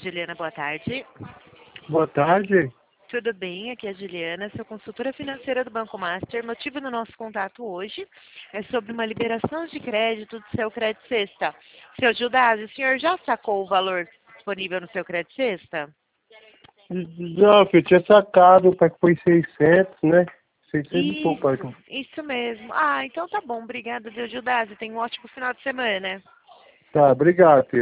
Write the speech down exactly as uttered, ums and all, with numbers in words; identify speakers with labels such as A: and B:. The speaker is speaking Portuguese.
A: Juliana, boa tarde.
B: Boa tarde.
A: Tudo bem? Aqui é a Juliana, sou consultora financeira do Banco Master. O motivo do nosso contato hoje é sobre uma liberação de crédito do seu crédito sexta. Seu Gildásio, o senhor já sacou o valor disponível no seu crédito sexta?
B: Já, filho, eu tinha sacado, para que foi seiscentos, né? seiscentos e pouco,
A: Isso,
B: pai.
A: isso mesmo. Ah, então tá bom. Obrigada, seu Gildásio. Tenha um ótimo final de semana.
B: Tá, obrigado, filho.